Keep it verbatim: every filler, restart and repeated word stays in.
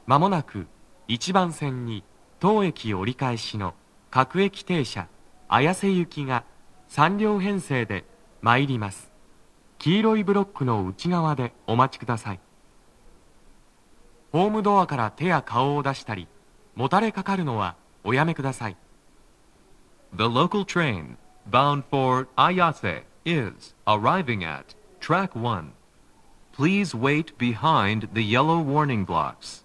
まもなくいちばん線に当駅折り返しの各駅停車綾瀬行きがさん両編成で参ります。黄色いブロックの内側でお待ちください。ホームドアから手や顔を出したり、もたれかかるのはおやめください。 The local train bound for Ayase is arriving at track one. Please wait behind the yellow warning blocks.